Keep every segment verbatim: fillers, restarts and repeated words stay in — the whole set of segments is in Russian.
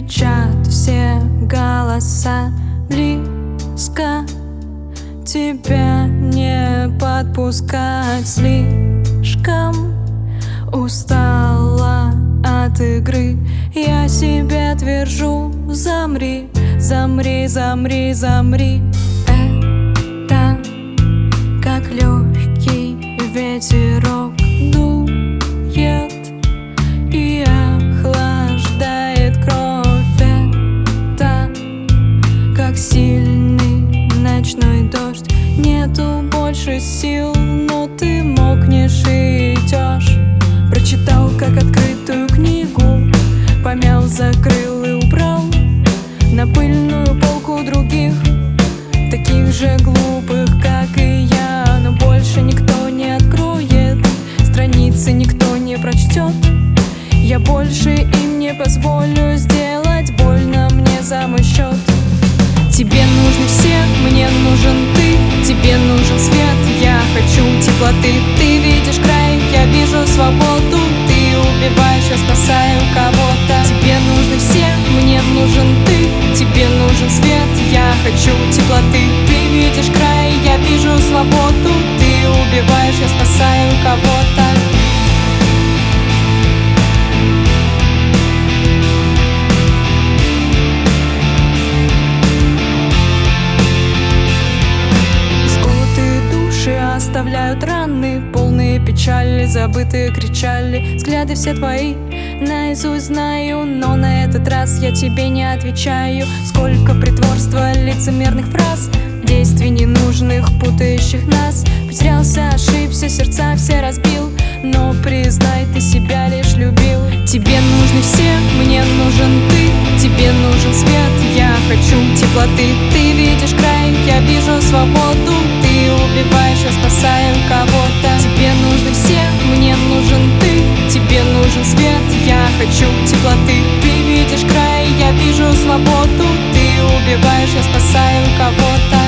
кричат все голоса близко. Тебя не подпускать, слишком устала от игры. Я себе твержу: замри, замри, замри, замри. Это как легкий ветерок дует и охлаждает кровь. Это как сильный ночной дождь. Нету больше сил, но ты мокнешь и идешь. Прочитал как открытую книгу, помял, закрыл и убрал на пыльную полку других, таких же глупых, как и я. Но больше никто не откроет, страницы никто не прочтет. Я больше им не позволю сделать больно мне за мой счет. Тебе нужны все, мне нужен ты. Тебе нужен свет, я хочу теплоты. Ты видишь край, я вижу свободу. Ты убиваешь, я спасаю кого-то. Тебе нужны все, мне нужен ты. Тебе нужен свет, я хочу теплоты. Ты видишь край, я вижу свободу. Ты убиваешь, я спасаю кого-то. Оставляют раны, полные печали, забытые кричали. Взгляды все твои, наизусть знаю, но на этот раз я тебе не отвечаю. Сколько притворства, лицемерных фраз, действий ненужных, путающих нас. Потерялся, ошибся, сердца все разбил, но признай, ты себя лишь любил. Тебе нужны все, мне нужен ты. Тебе нужен свет, я хочу теплоты. Ты видишь край, я вижу свободу. Ты убиваешь, я спасаю кого-то. Тебе нужны все, мне нужен ты. Тебе нужен свет, я хочу теплоты. Ты видишь край, я вижу свободу. Ты убиваешь, я спасаю кого-то.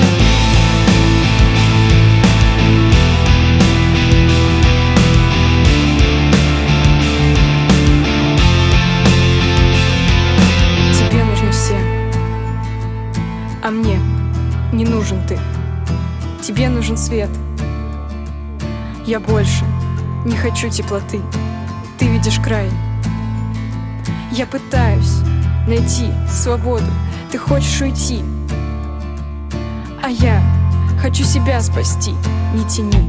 Тебе нужны все, а мне не нужен ты. Тебе нужен свет, я больше не хочу теплоты. Ты видишь край, я пытаюсь найти свободу. Ты хочешь уйти, а я хочу себя спасти. Не тяни,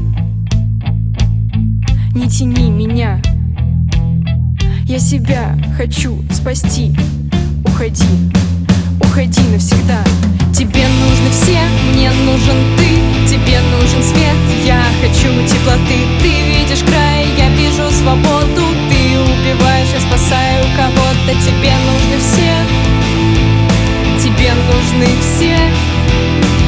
не тяни меня. Я себя хочу спасти. Уходи, уходи навсегда. Тебе нужны все, мне нужен ты. Тебе нужен свет, я хочу теплоты. Ты видишь край, я вижу свободу. Ты убиваешь, я спасаю кого-то. Тебе нужны все, тебе нужны все.